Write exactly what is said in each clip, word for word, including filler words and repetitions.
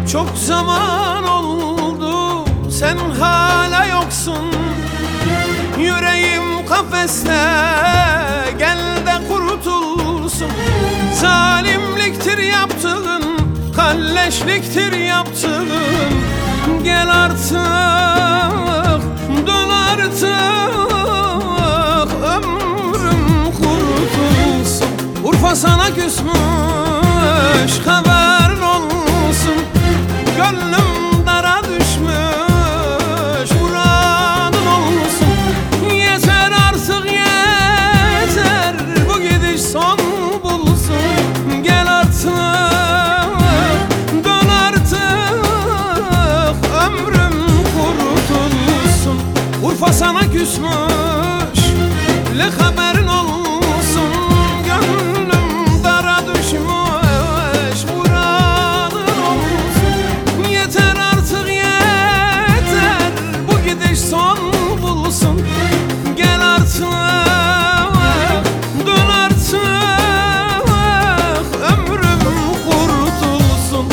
Çok zaman oldu sen hala yoksun. Yüreğim kafeste, gel de kurtulsun. Zalimliktir yaptığın, kalleşliktir yaptığın. Gel artık, dön artık, ömrüm kurtulsun. Urfa sana küsmüş, haberin olsun. Gönlüm dara düşmüş, muradın olsun. Yeter artık yeter, bu gidiş son bulsun. Gel artık, dön artık, ömrüm kurtulsun. Urfa sana küsmüş, le haberin olsun. Gönlüm dara düşmüş, muradın olsun. Yeter artık yeter, bu gidiş son bulsun. Gel artık, dön artık, ömrüm kurtulsun.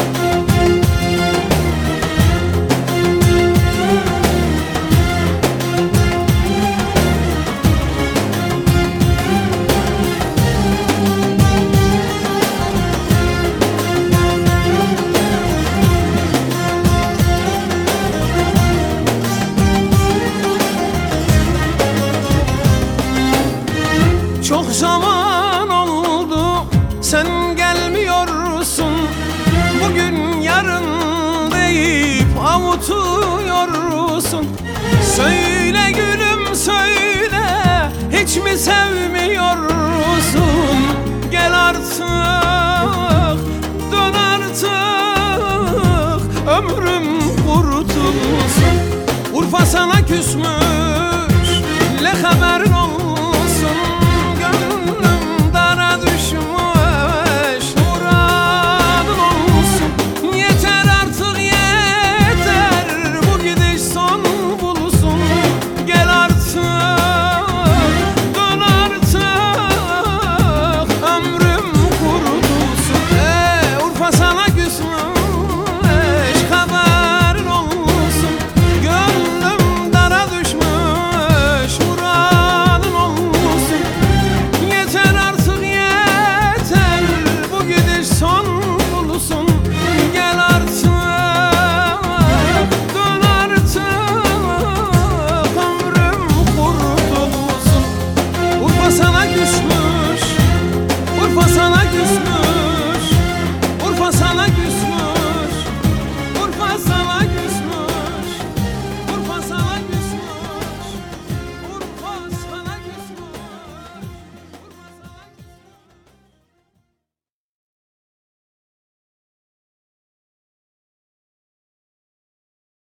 Çok zaman oldu sen gelmiyorsun. Bugün yarın deyip avutuyorsun. Söyle gülüm söyle, hiç mi sevmiyorsun? Gel artık, dön artık, ömrüm kurtulsun. Urfa sana küsmüş,